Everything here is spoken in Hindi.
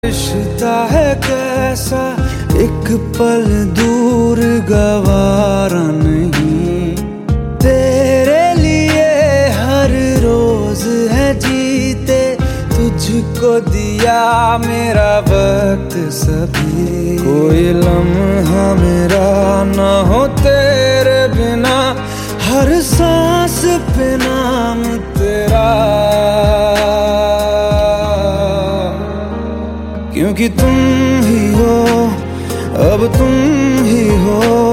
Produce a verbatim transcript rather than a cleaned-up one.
रिश्ता है कैसा, एक पल दूर गवारा नहीं। तेरे लिए हर रोज है जीते, तुझको दिया मेरा वक्त सभी। कोई लम्हा मेरा ना हो तेरे बिना, हर सांस पे नाम तेरा। क्योंकि तुम ही हो, अब तुम ही हो।